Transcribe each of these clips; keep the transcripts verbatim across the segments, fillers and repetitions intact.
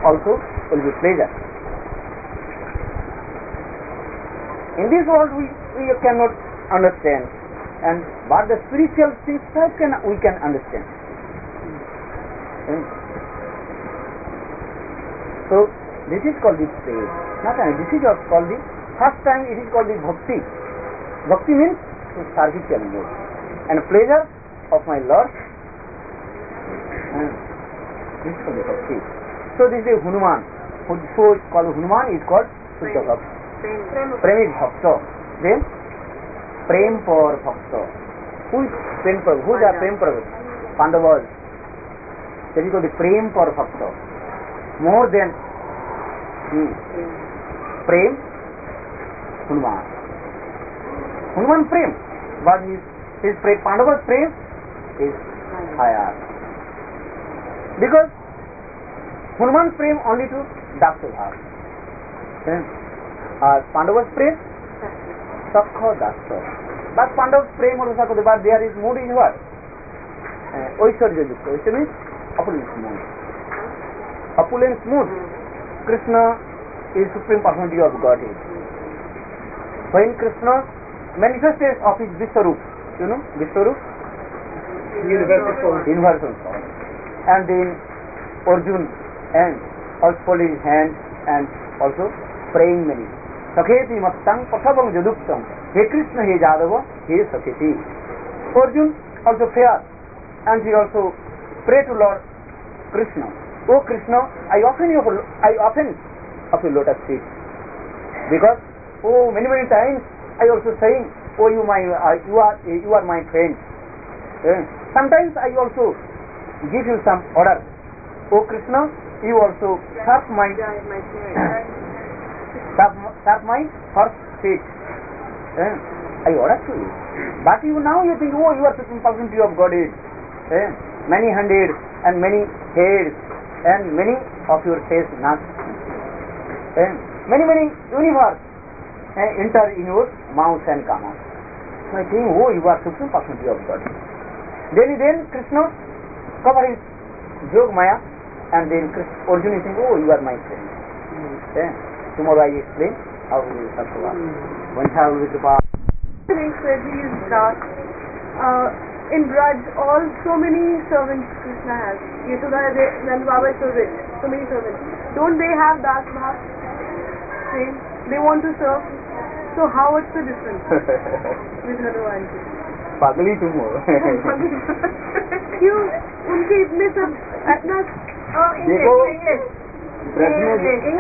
also will be pleasure. In this world we, we cannot understand, and but the spiritual things can we can understand. Hmm. So this is called the praise. Not only this is also called the first time it is called the bhakti. Bhakti means to servitual mode and pleasure of my Lord. Hmm. This is called the bhakti. So this is Hanuman. So it's called Hanuman is called Shuddha Bhakti. Premik Bhakta. Then Prem for Bhakta. Who is Prem for? Who is the Prem for? Pandavas. That is called the Prem for Bhakta. More than hmm, Prem, Hanuman. Hanuman Prem, but his his Prem, Pandavas Prem is higher. Because Hanuman Prem only to Daksa Bhav. Uh, Pandavas Prem, Sakha Daksa. But Pandavas Prem also Sakha, but there is mood in what? Oishwarya Yukta. Oishwarya means opulence mood. Opulence mood. Krishna is Supreme Personality of Godhead. When Krishna manifested of his Vishwarup, you know, Vishwarup? Universal form. Universal form. And then Arjun and also holding his hand and also praying many. Sakheti mattang pathabang jaduptam. He Krishna, he Jadava, he Sakheti. Arjun also feared and he also prayed to Lord Krishna. Oh Krishna, I often your I often of your lotus feet. Because oh many many times I also saying, oh you my uh, you are uh, you are my friend. Uh, sometimes I also give you some order. Oh Krishna, you also serve my serve, serve my first feet. Uh, I order to you. But you now you think, oh you are Supreme Personality of Godhead. Uh, many hundred and many heads and many of your face not. Uh, many many universe uh, enter in your mouth and come out. So I think, oh you are Supreme Personality of God. Then then Krishna cover his Jog Maya and then Krishna, Arjuna is saying, oh you are my friend. Mm. Uh, tomorrow I explain how we will talk about one travel with the bar. He is God. Uh, in Braj, all so many servants Krishna has. Yashoda, Nand Baba is so rich, so many servants. Don't they have Das Bhav? Same. They want to serve. So how what's the difference with Hanuman? Pagli तुम हो. क्यों उनके इतने सब इतना देखो ब्रज में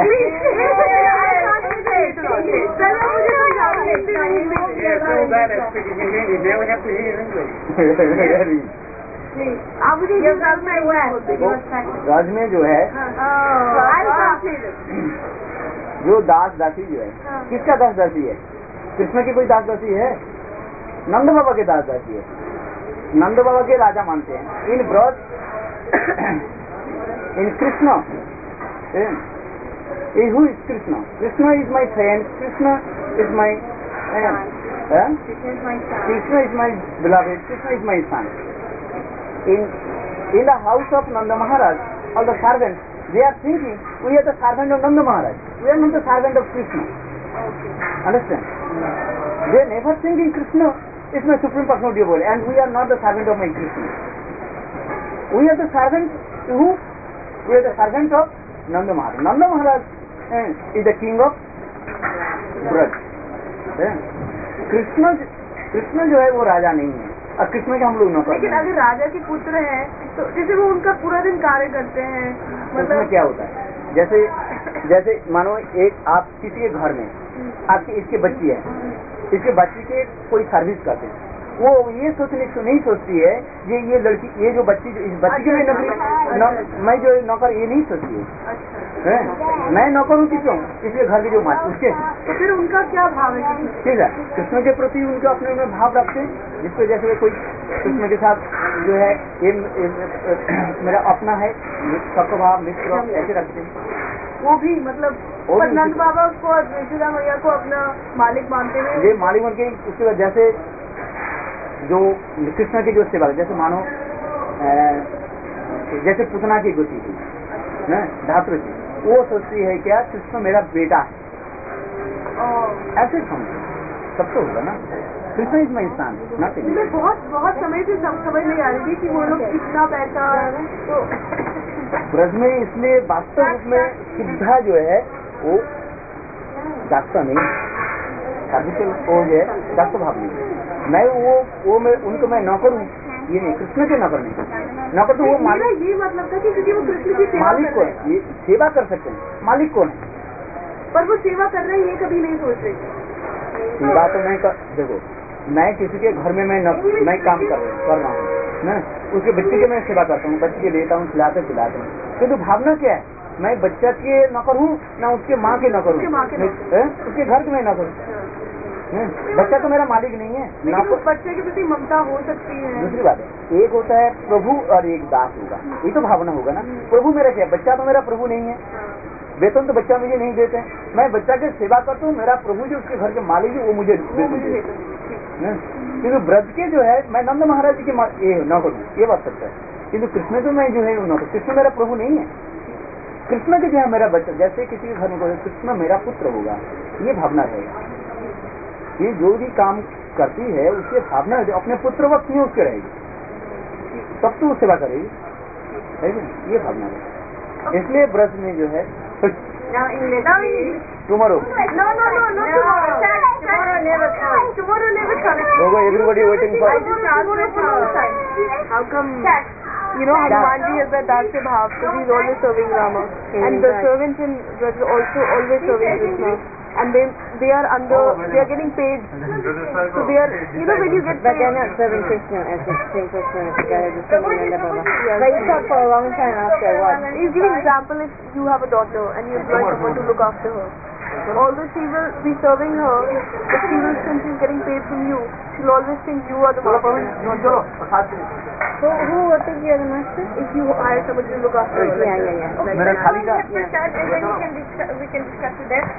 आप मुझे राज में जो है जो दास दासी जो है किसका दास दासी है? कृष्ण की कोई दास दासी है? नंद बाबा के दास दासी है. नंद बाबा के राजा मानते हैं. In Braj in Krishna who is Krishna? Krishna is my friend. Krishna is my Krishna is my beloved. Krishna is my son. In in the house of Nand Maharaj all the servants they are thinking we are the servant of Nanda Maharaj. We are not the servant of Krishna. Okay. Understand? They are never thinking Krishna is my Supreme Personality of God and we are not the servant of my Krishna. We are the servant who? We are the servant of Nanda Maharaj. Nanda Maharaj eh, is the king of Braj. Eh? Krishna Krishna जो है वो राजा नहीं है. अब कृष्ण के हम लोग नौकर. लेकिन अगर राजा के पुत्र हैं तो जैसे वो उनका पूरा दिन कार्य करते हैं. मतलब क्या होता है? जैसे जैसे मानो एक आप किसी के घर में आपकी इसकी बच्ची है, इसके बच्ची के कोई सर्विस करते हैं, वो ये सोचने को नहीं सोचती है ये ये लड़की ये जो बच्ची जो इस बच्ची के लिए नौकरी मैं जो नौकर ये नहीं सोचती है. है मैं नौकर हूँ किसको? इसके घर की जो माँ उसके. तो फिर उनका क्या भाव है? ठीक है. कृष्ण के प्रति उनके अपने में भाव रखते हैं जिसको जैसे कोई कृष्ण के साथ जो है ये मेरा अपना है सत्भाव मित्र ऐसे रखते हैं. वो भी मतलब नंद बाबा उसको यशोदा मैया को अपना मालिक मानते हैं. ये मालिक मान के उसके बाद जैसे जो कृष्ण की जो सेवा जैसे मानो जैसे पुतना की गति थी धातु थी वो सोचती है क्या कृष्ण मेरा बेटा है, और ऐसे समझो सब तो होगा ना। Krishna is my son not in. मैं बहुत बहुत समय से सम, समझ नहीं आ रही थी कि वो लोग कितना पैसा तो ब्रज में, इसलिए वास्तव रूप में शुद्धा जो है वो दास्ता नहीं, साधु वो जो है दास्त भाव नहीं। मैं वो वो मैं उनको मैं नौकर हूँ, ये नहीं, कृष्ण के नौकर नहीं। नौकर तो वो मालिक, ये मतलब था कि क्योंकि वो कृष्ण की सेवा मालिक कर कौन रहे हैं, है, ये सेवा कर सकते हैं, मालिक कौन है? पर वो सेवा कर रहे हैं ये कभी नहीं सोच रही। सेवा तो मैं कर, देखो मैं किसी के घर में मैं न, मैं काम कर कर रहा हूँ ना, उसके बच्चे की मैं सेवा करता हूँ, बच्चे के देता हूँ, खिलाते खिलाता हूँ, किंतु भावना क्या है, मैं बच्चा के नौकर हूँ ना उसके माँ के नौकर हूँ, उसके घर के मैं नौकर हूँ। बच्चा तो मेरा मालिक नहीं है, लेकिन उस बच्चे के प्रति ममता हो सकती है। दूसरी बात है, एक होता है प्रभु और एक दास होगा, ये तो भावना होगा ना। प्रभु मेरा क्या, बच्चा तो मेरा प्रभु नहीं है, वेतन तो बच्चा मुझे नहीं देते, मैं बच्चा की सेवा करता हूँ, मेरा प्रभु जो उसके घर के मालिक है वो मुझे वेतन देते हैं। किन्तु ब्रज के जो है मैं नंद महाराज जी के ये नौकर हूँ, ये बात सत्य है। किन्तु कृष्ण तो मैं जो है नौकर, कृष्ण मेरा प्रभु नहीं है, कृष्ण के जो है मेरा बच्चा, जैसे किसी के घर में कोई कृष्ण मेरा पुत्र होगा, ये भावना रहेगा। ये जो भी काम करती है उसकी भावना जो अपने पुत्र वक्त में उसके रहेगी, तब तो वो सेवा करेगी, ये भावना है। इसलिए ब्रज में जो है tomorrow No, no, no, not tomorrow. Tomorrow never comes. Tomorrow never comes. लोगो everybody waiting for How come, you know, Hanumanji has that Dasya Bhav because he's always serving Rama. And the servants in Braj are also always serving Krishna. And they they are under, they are getting paid. So they are, you know, when you get paid. But they're not serving Krishna as the same Krishna together, just serving Nanda Baba. But you talk for a long time after a while. He's giving example if you have a daughter and you employ someone to look after her. Although she will be serving her, but she will, since she's getting paid from you, she'll always think you are the master. Who, who would think you're the master? If you hire somebody to look after her. Yeah, yeah, yeah. Okay, मेरा खाली का let's start and then we can discuss, we can discuss it there.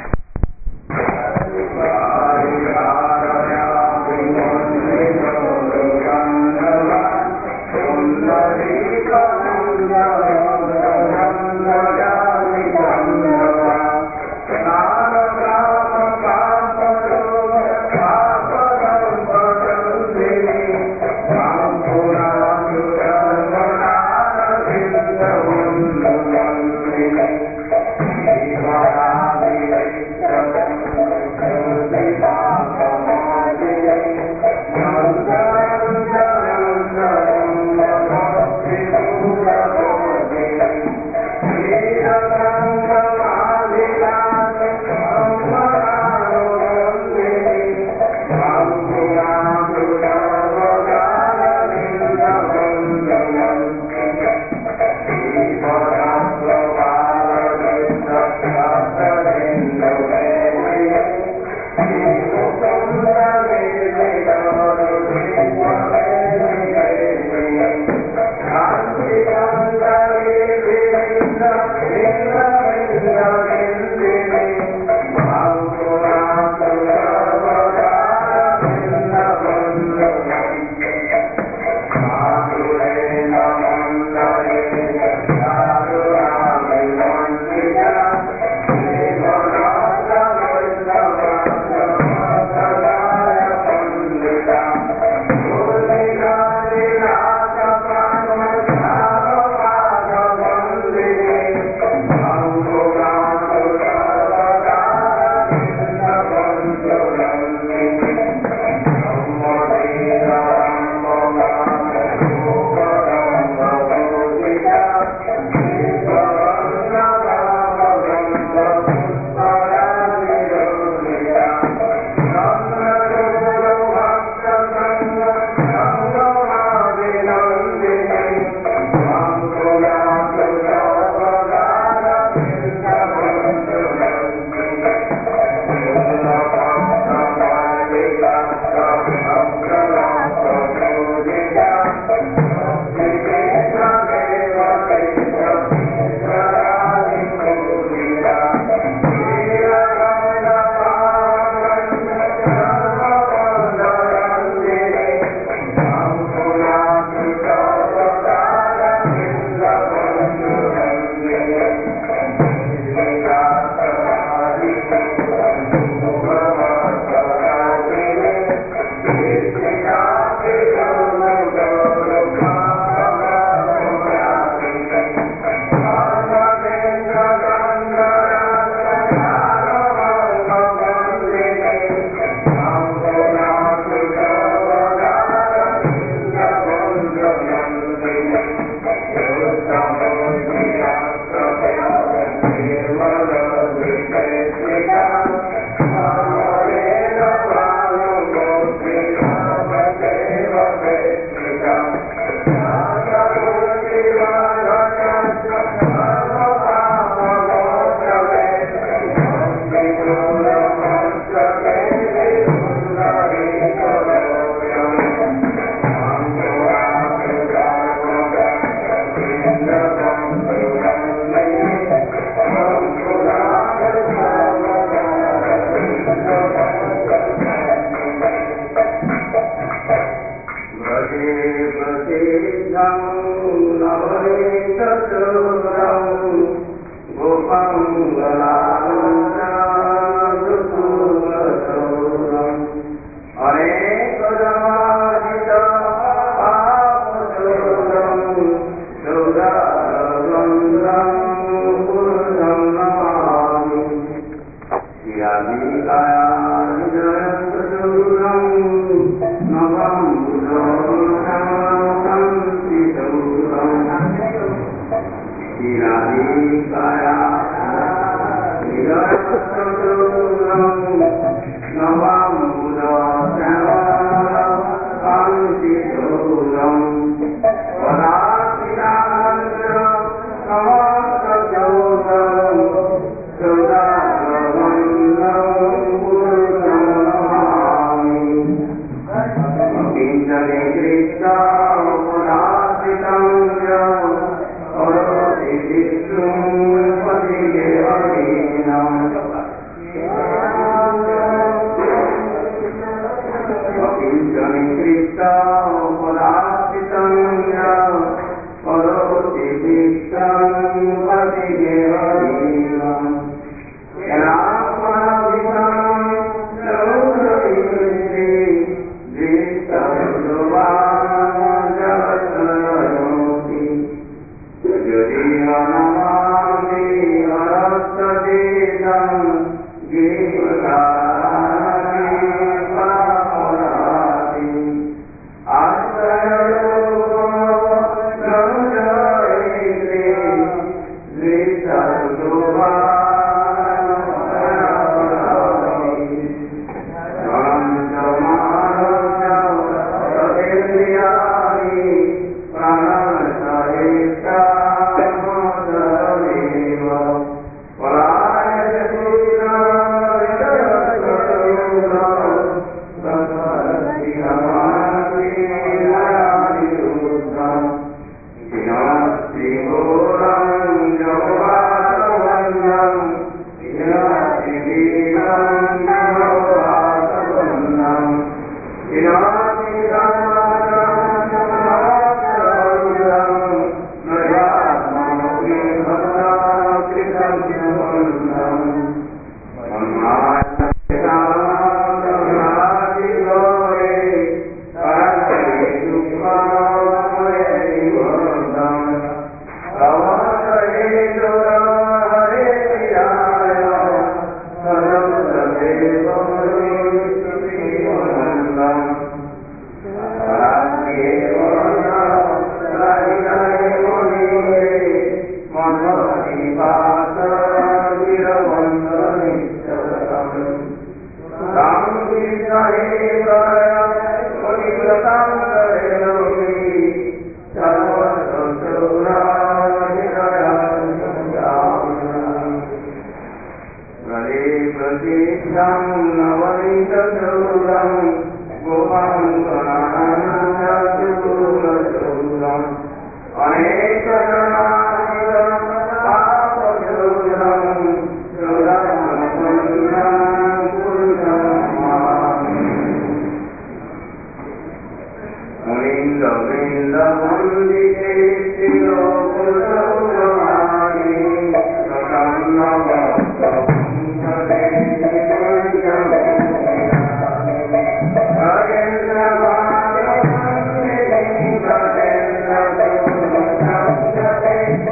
Hare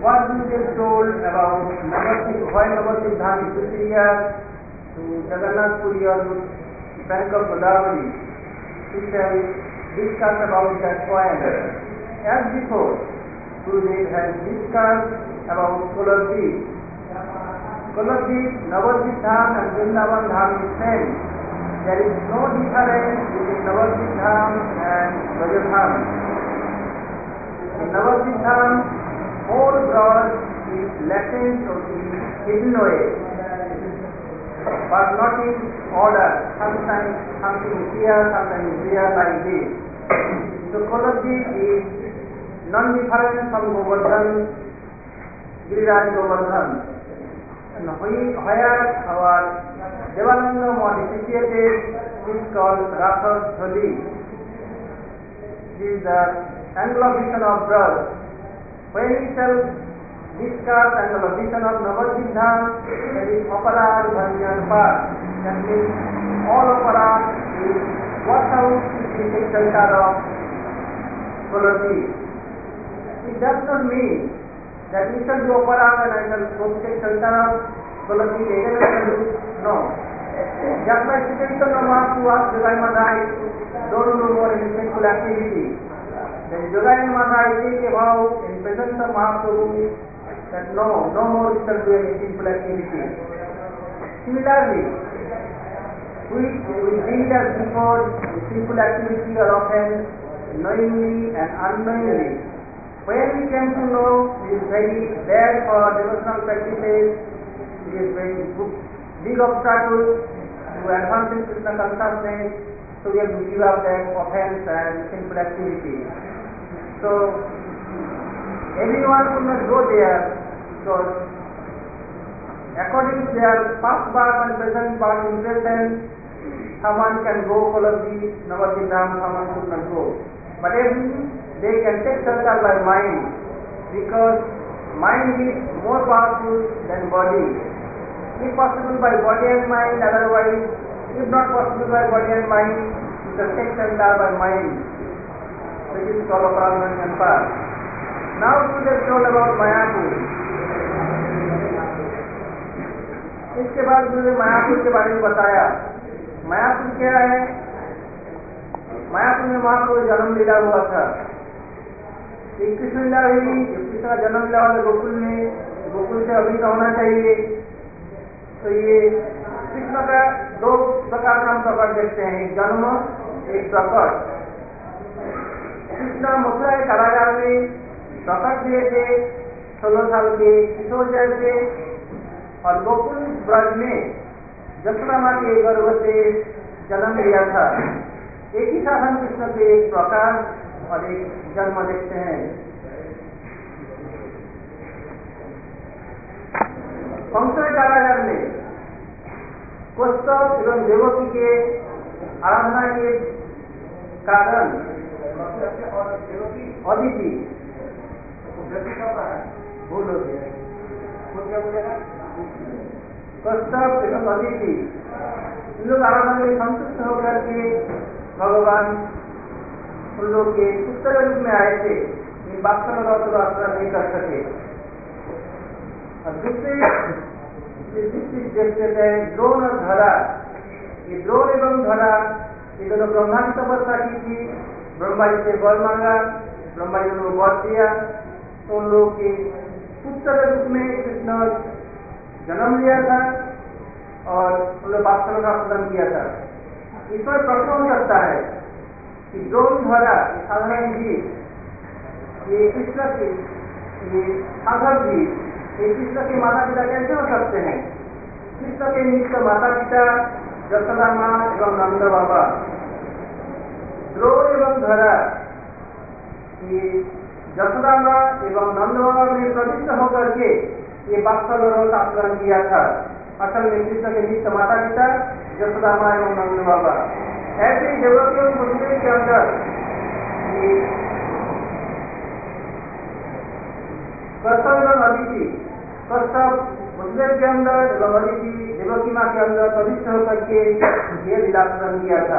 what you get told about Navadvip, why Navadvip Dham is superior to Jagannath Puri or Bank of Godavari. We shall discuss about that point. As before, Gurudev has discussed about Koladvip. Koladvip, Navadvip Dham and Vrindavan Dham is same. There is no difference between Navadvip Dham and Brajadham. In Navadvip Dham, whole God is latent or in hidden way, but not in order. Sometimes something is here, sometimes is here, like this. So Koladvip is non-different from Govardhan, Giriraj Govardhan. And where our Devananda modificated is called Rasa Thali. This is the anglovision of Braj. When we shall discuss anglovision of Navadvip Dham, that is opera, bhanjan, part. That means all opera is washed out in the shelter of Koladvip. It does not mean that we shall do opera and I shall go to take shelter of Koladvip again I shall do. No. Just like Sri Chaitanya Mahaprabhu asked Jogai Madhai, don't do more in sinful activity. Then Jogai Madhai take a vow in presence of Mahaprabhu that no, no more shall do any sinful activity. Similarly, we, we did as before, sinful activity are often knowingly and unknowingly. When we came to know it is very bad for devotional practices, it is very big obstacle to advancing Krishna consciousness, so we have to give up that offense and sinful activity. So everyone could not go there because according to their past birth and present birth impression, someone can go Koladvip, Navadvip Dham, someone could not go. But if they can take shelter by mind, because mind is more powerful than body. If possible by body and mind, otherwise, if not possible by body and mind, you can take shelter by mind. This is called Aparadhan and Path. Now we have told about Mayapur. इसके बाद गुरु ने मायापुर के बारे में बताया. मायापुर क्या है? मायापुर में महाप्रभु जन्म लीला हुआ था. एक कृष्ण लीला हुई, कृष्ण का जन्म लीला वाले गोकुल में, गोकुल से अभी का होना चाहिए. तो ये कृष्ण का दो प्रकार का हम प्रकट देखते हैं, एक जन्म, एक प्रकट. कृष्ण मथुरा के कारागार में प्रकट हुए थे, सोलह साल के किशोर जैसे, और गोकुल ब्रज में यशोदा माँ के गर्भ से जन्म लिया था. एक ही साथ हम कृष्ण के एक प्रकाश और एक जन्म देखते हैं. कंस कारागार में कौस्तव एवं देवकी के आराधना के कारण अदिति भूल हो गया, कौस्तव एवं अदिति इन लोग आराधना में संतुष्ट होकर के भगवान उन लोग के पुत्र रूप में आए थे. ये वास्तव में आराधना नहीं कर सके. और दूसरे देखते थे द्रोण और धरा. ये द्रोण एवं धरा ये दोनों ब्रह्मा की तपस्या की थी. ब्रह्मा जी से वर मांगा, ब्रह्मा जी ने वर दिया, तो उन लोगों के पुत्र रूप में कृष्ण जन्म लिया था और उन लोग वास्तव का प्रदान किया था. ईश्वर प्रश्न हो सकता है कि द्रोण धरा साधारण जीव, ये कृष्ण के ये साधक जीव, ये कृष्ण के माता पिता कैसे हो सकते हैं? कृष्ण के नित्य माता पिता यशोदा माँ एवं नंद बाबा. द्रोण एवं धरा ये यशोदा माँ एवं नंद बाबा में प्रतिष्ठ होकर के ये वात्सल्य का आचरण किया था. असल में कृष्ण के नित्य माता पिता यशोदा माँ एवं नंद बाबा. ऐसे ही देवकियों मंदिर के अंदर कौस्तव एवं अदिति, कौस्तव मुस्लिम के अंदर एवं अदिति देवकी माँ के अंदर प्रतिष्ठ होकर के ये लीलाकरण किया था.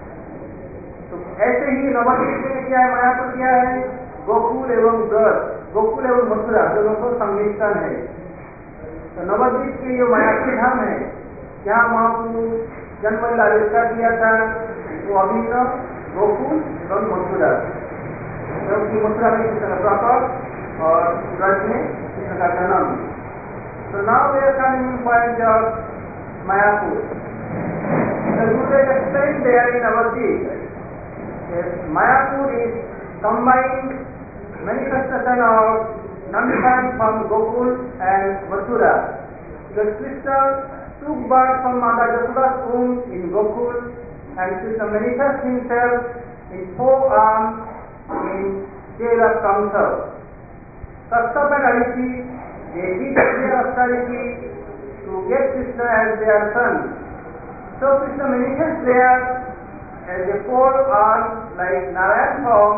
तो ऐसे ही नवद्वीप में क्या है, मायापुर क्या है? गोकुल एवं ब्रज गोकुल एवं मथुरा दोनों को सम्मिश्रण है। तो नवद्वीप के जो मायापुर धाम है जहाँ महाप्रभु जन्म लीला आविष्कार किया था वो अभिन्न गोकुल एवं मथुरा, क्योंकि मथुरा में कृष्ण का प्रकट और ब्रज में कृष्ण का जन्म। तो now we are coming point of Mayapur. The Gurudev explained there in Navadvip that Mayapur is combined manifestation of non-divine from Gokul and Mathura. Because Krishna took birth from Mother Yashoda's womb in Gokul and Krishna manifests himself in four arms in tail of Kamsa. Kashyapa and Aditi, they did their austerity to get Krishna as their son. So Krishna manifests there as a four arms like Narayan form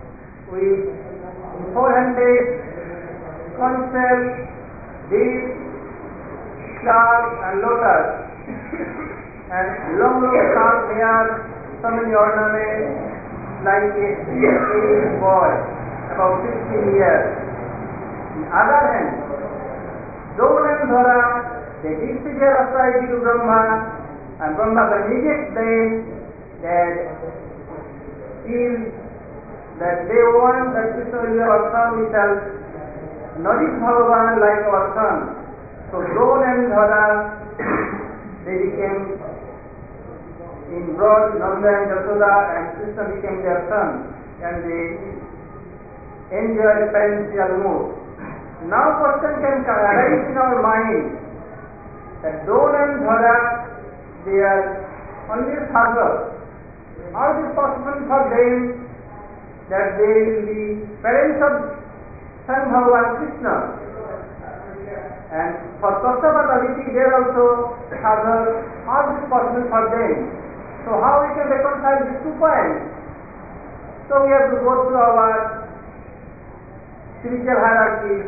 with four-handed conch shell, deep, sharp and lotus, and long long sharp hair, so many ornaments like a three-year-old boy about sixteen years. On the other hand, Drona and Dhara, they did their austerity to Brahma, and Brahma benedicts them that feel that they want that Krishna will be our son, we shall nourish Bhagavan like our son. So Drona and Dhara, they became involved, Nanda and Yashoda, and Krishna became their son, and they enjoyed parental mood. Now question can arise in our mind that Drona and Dhara, they are only fathers. How is it possible for them that they will be parents of son Bhagavan Krishna? And for Kashyapa and Aditi, they are also fathers. How is it possible for them? So how we can reconcile these two points? So we have to go through our spiritual hierarchy.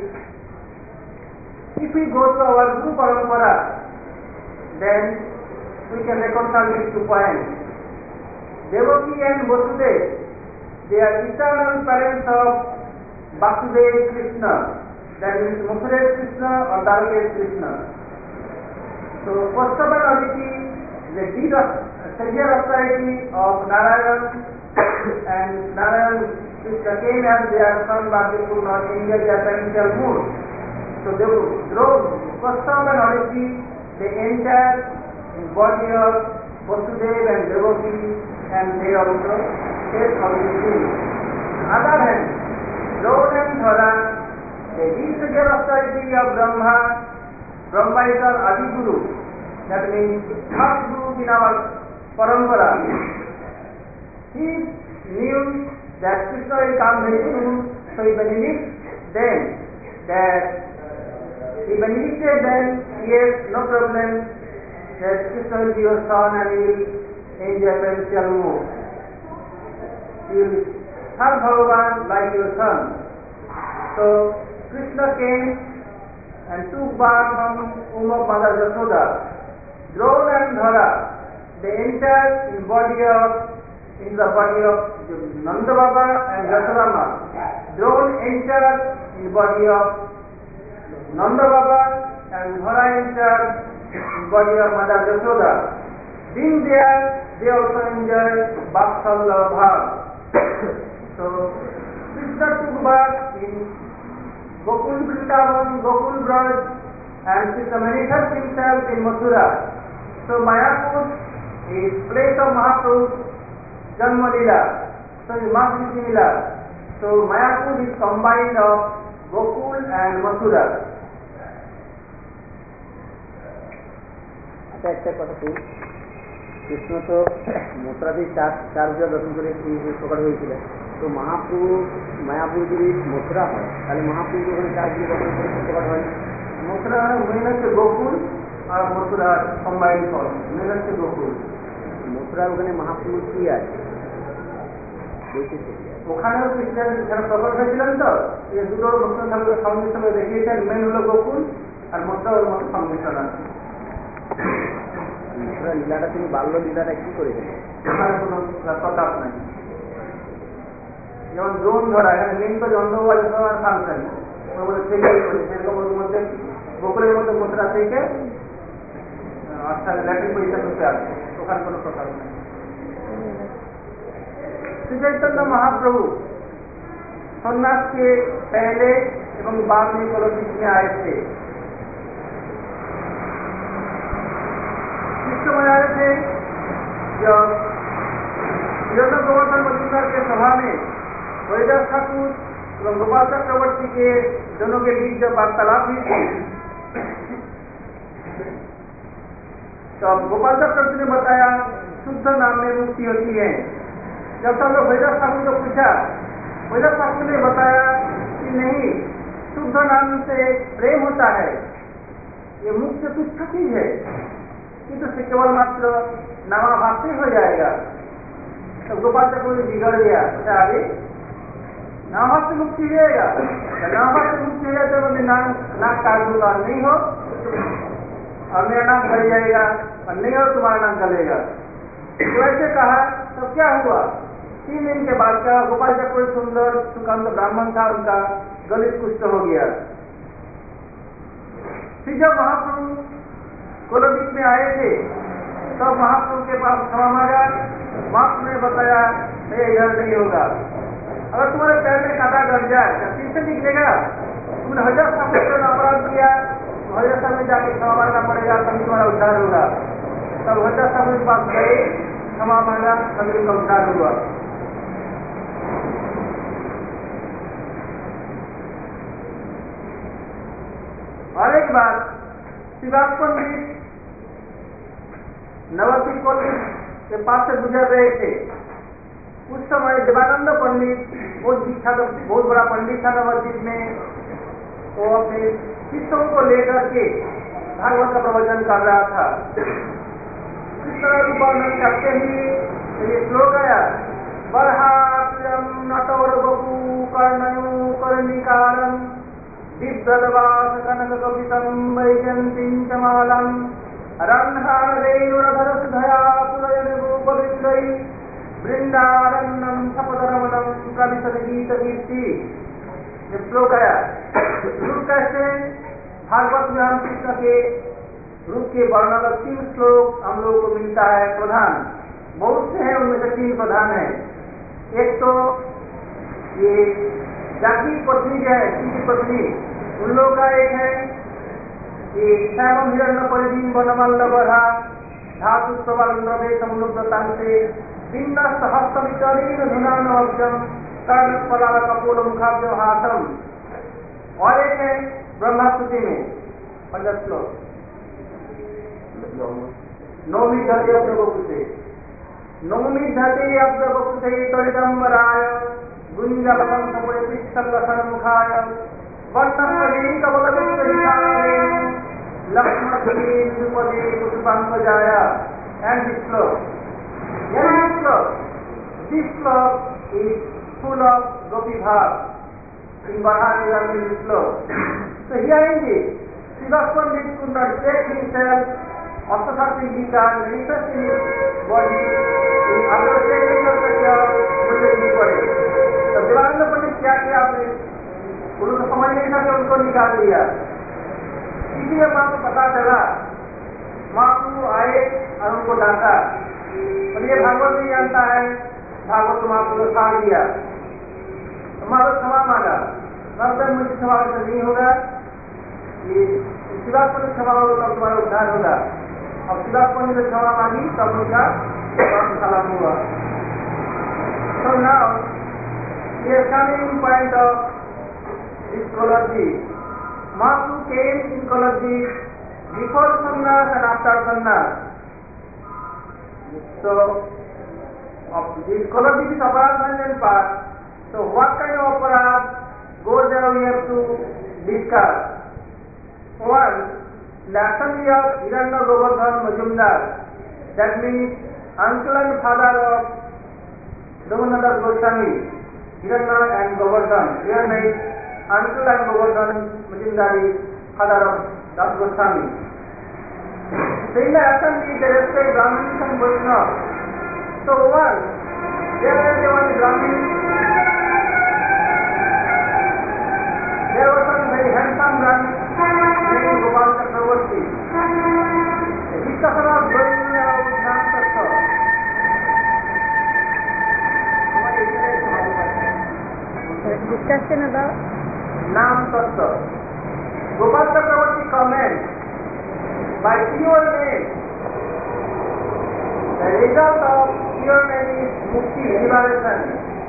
If we go to our Guru Parampara, then we can reconcile these two points. Devaki and Vasudev, they are eternal parents of Vasudev Krishna, that means Mukurev Krishna or Darakev Krishna. So Kashyapa and Aditi, they did a severe austerity of Narayan, and Narayan Krishna came as their son, but they could not enjoy their parental mood. So they drove Kashyapa and Aditi, they entered in body of Vasudev and Devaki, and they also take Aditi. On the other hand, Drona and Dhara, they did the austerity of Brahma. Brahma is our Adi Guru, that means first Guru in our Parampara. He knew that Krishna will come very soon, so he benedicted them that he benedicted them, yes, no problem, that Krishna will be your son and he will enjoy parental mood. He will serve Bhagavan like your son. So Krishna came and took birth from womb of Mother Yashoda. Drona and Dhara, they entered in body of in the body of Nanda Baba and Yashoda Ma. Drona entered in body of Nanda Baba and Dhara entered in body of Mother Yashoda. Being there, they also enjoyed Vatsalya Bhav. So Krishna took birth in Gokul Vrindavan, Gokul Braj, and Krishna manifests himself in Mathura. So Mayapur is place of Mahaprabhu's Janma Lila. So it must be similar. So Mayapur is combined of Gokul and Mathura. আচ্ছা একটা কথা কি, কৃষ্ণ তো মথুরাতে চার চার পূজা দর্শন করে প্রকট হয়েছিল, তো মহাপ্রভু মায়াপুর যদি মথুরা হয় তাহলে মহাপ্রভু ওখানে চার পূজা দর্শন করে প্রকট হয়। মথুরা মেন হচ্ছে গোকুল আর মথুরা কম্বাইন্ড ফর্ম, মেন হচ্ছে গোকুল। মথুরা ওখানে মহাপ্রভু কি আছে ওখানেও কৃষ্ণের এখানে প্রকট হয়েছিলেন, তো এই দুটো মথুরা ঠাকুরের সংমিশ্রণ দেখিয়েছেন। মেন হলো গোকুল আর মথুরা ওর মতো সংমিশ্রণ আছে। মথুরা লীলাটা তিনি বাল্য লীলাটা কি করেছেন? ওখানে কোনো প্রতাপ নাই। যেমন ড্রোন ধরা, এখানে মেন তো যন্ত্রবাজ ধরার ফাংশন ওর মধ্যে থেকেই করে, সেরকম ওর মধ্যে গোকুলের মধ্যে মুদ্রা থেকে অর্থাৎ ল্যাটিন পজিশন হতে আসে, ওখানে কোনো কথা নেই। श्री चैतन्य महाप्रभु सन्यास के पहले एवं बाद में कॉलोनी में आए थे। किस समय आए थे? जब वीरेंद्र गोवर्धन मजूमदार के सभा में हरिदास ठाकुर एवं गोपाल चक्रवर्ती के दोनों के बीच जब वार्तालाप हुई थी, तब गोपाल चक्रवर्ती ने बताया शुद्ध नाम में मुक्ति होती है। जब सब लोग हरिदास ठाकुर को पूछा, हरिदास ठाकुर ने बताया कि नहीं, शुद्ध नाम से प्रेम होता है, ये मुक्त तुच्छ चीज है, किंतु से केवल मात्र नामाभास से हो जाएगा। तो गोपाल चक्रवर्ती बिगड़ गया, सोचा अरे नामाभास से मुक्ति हो जाएगा, नामाभास से मुक्ति हो जाए तो मैं नाम नाक काट दूंगा, नहीं हो और मेरा नाम गल जाएगा, और नहीं हो तुम्हारा नाम गलेगा। तो ऐसे कहा, तो क्या हुआ? तीन दिन के बाद का गोपाल चक्रवर्ती सुंदर सुकांत ब्राह्मण था, उनका गलित कुष्ठ हो गया। फिर जब महाप्रभु कोलंबिक में आए थे तब तो महाप्रभु के पास क्षमा मांगा। महाप्रभु ने बताया नहीं, इधर नहीं होगा, अगर तुम्हारे पैर में कांटा गड़ जाए तो फिर से निकलेगा, तुमने हजार ठाकुर से अपराध किया, हजार में जाके क्षमा मांगना पड़ेगा, तभी तुम्हारा उद्धार होगा। तब हजार ठाकुर के पास गए, क्षमा मांगा, तभी उनका उद्धार हुआ। और एक बार शिवास पंडित नवद्वीप कॉलेज के पास से गुजर रहे थे। उस समय देवानंद पंडित बहुत विख्यात, बहुत बड़ा पंडित था नवद्वीप में, वो अपने शिष्यों को लेकर के भागवत का प्रवचन कर रहा था। इस तरह रूपांतरण करते हुए ये श्लोक आया, बर्हाप्यम नटवर बपू कर्णयो कर्णिकारम दिव्यदवास कनक कपितम वैजंतीं चमालम रन्हारेणुरधरसुधया पुरयन गोपवित्रैः वृंदारण्यम सपदरमणम कलिसद्गीत कीर्ति। ये श्लोक आया। रूप कैसे? भागवत में हम कृष्ण के रूप के वर्णन तीन श्लोक हम लोग को मिलता है। प्रधान बहुत से हैं, उनमें से तीन प्रधान है। एक तो ये जाति पत्नी जो है, की पत्नी, उन लोगों का एक है कि श्यामम हिरण्य परिधीम वनमल्ल बरा धातु प्रबलंद्रवे समनुद्रतां से बिंद सहस्रमितरीन धुनानवज्जम कर्ण पलाल कपोल मुखाभ्यो हासम। और एक है ब्रह्मस्तुति में पंद्रह श्लोक, नौमी धते अब्रवपुते नौमी धते अब्रवपुते तरिदम्बराय गुंजलकं समुपति सर्वसन्मुखाय वर्षपदे कवलवित्तरिकाय लक्ष्मणपदे विदुपदे पुष्पांगजाय। And this sloka, and this sloka, this sloka is full of gopi bhav in Bharatiya in this sloka. So here indeed, Srivas Pandit could not take himself after having become manifest in his body in other stages of the year, मुझे नहीं पड़े। तो देवानंद पंडित क्या किया आपने? उनको समझ नहीं था कि उनको निकाल दिया। इसलिए माँ को पता चला, माँ को आए और उनको डांटा, और ये भागवत नहीं जानता है, भागवत माँ को साड़ दिया। तो माँ को क्षमा मांगा, माँ मुझे क्षमा से नहीं होगा, ये शिवास पंडित क्षमा होगा तब तुम्हारा उद्धार होगा। अब शिवास पंडित ने क्षमा मांगी तब उनका सलाम हुआ। So now we are coming point of this ecology. Mahaprabhu came in ecology before sannyas and after sannyas. So, of this ecology is aparad and part. So, what kind of aparad goes there we have to discuss. One, the assembly of Hiranya Govardhan Majumdar, that means uncle and father of Raghunatha Goswami, Hiranya and Govardhan. Here means uncle and Govardhan Majumdar is father of Das Goswami. So in the assembly they respect Brahmins and Vaishnavas. So one, there is one Brahmin there was one very handsome man named Gopal Chakravarti. The discussion was going around Nam Tattva. Discussion about Nam Tattva. Gopal Chakravarti comments, by pure name, the result of pure name is mukti, liberation.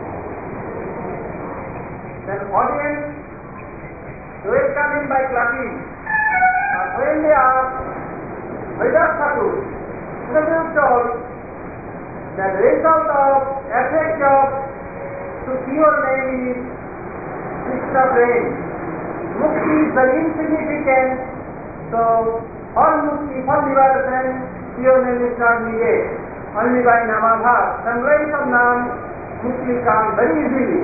Then audience welcome him by clapping. And when they ask, Haridas Thakur, the told that the result of effect of to pure name is Krishna brain. Mukti is very insignificant, so for mukti, for liberation, pure name is not needed. Only by Namabhat, sunrise of Nam, mukti will come very easily.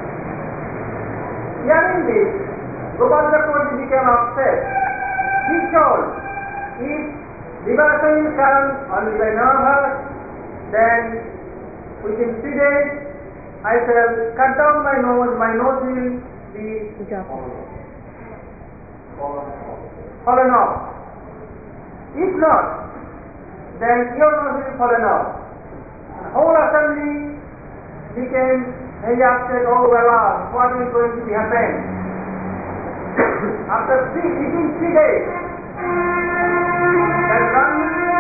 Hearing this, Gopal Chakravarti became upset. He told, if liberation will come only by Namabhat, then within three days I shall cut down my nose, my nose will be fallen off. If not, then your nose will fallen off. And whole assembly became very upset, oh well, what is going to be happen? After three, within three days, that one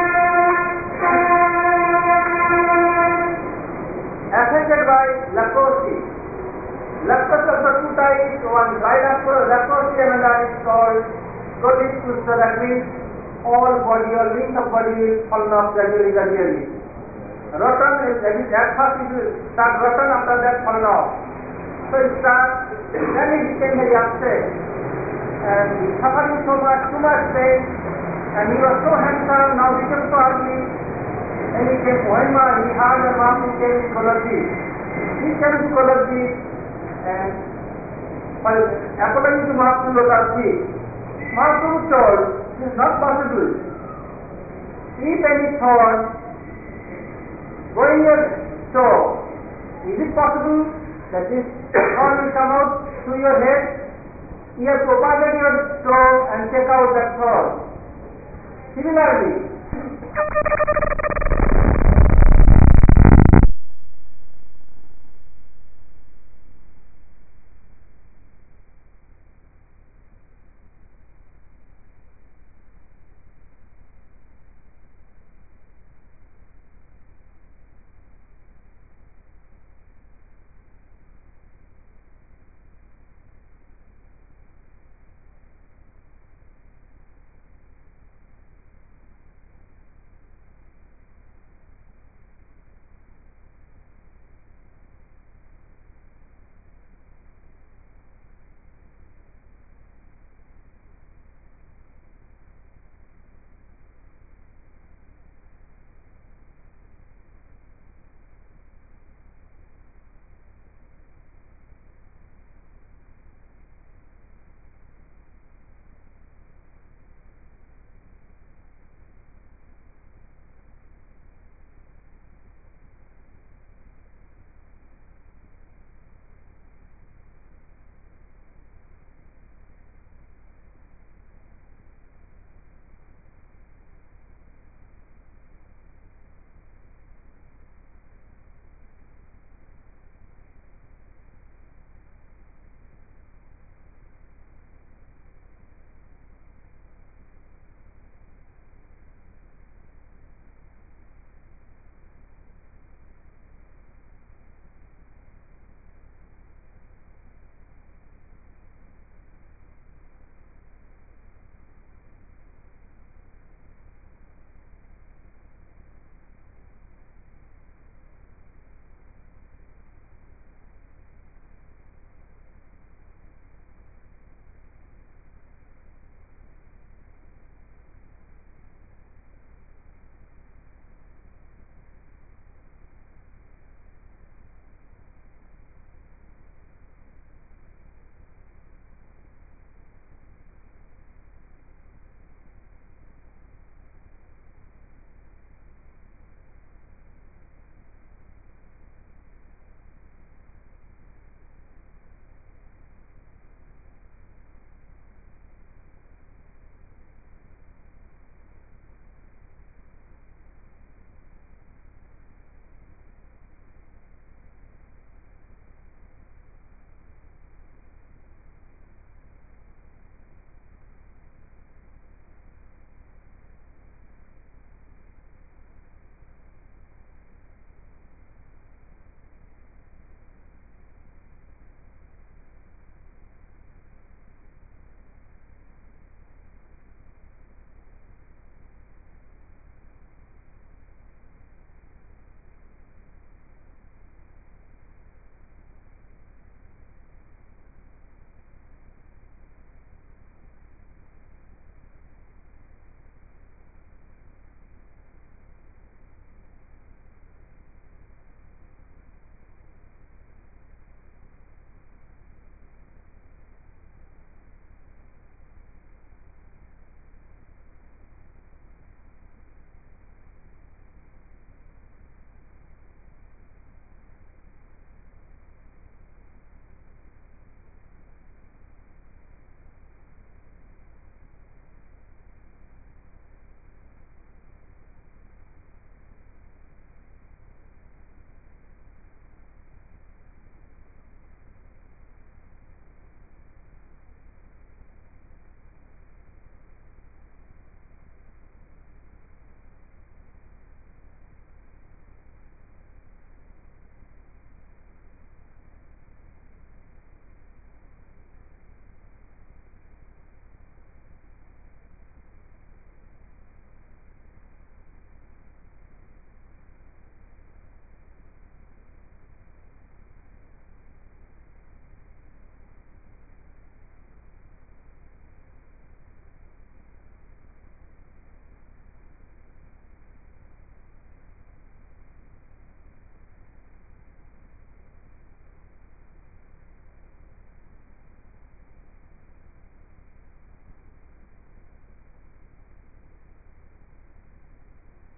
affected by leprosy. Leprosy of the two types, one dry leprosy and another is called colic kushta, that means all body or limbs of body will fall off gradually, gradually. Rotten is, at first it will start rotten, after that fall off. So it starts, then it became very upset. And he suffering so much, too much pain, and he was so handsome, now became so ugly. And he came Kohima, he heard the Mahaprabhu came in Kolarji. He came to Kolarji, and while according to Mahaprabhu Lokarji, Mahaprabhu told, it is not possible. If any thought going your toe, is it possible that this thought will come out through your head? You have to open your toe and take out that thought. Similarly,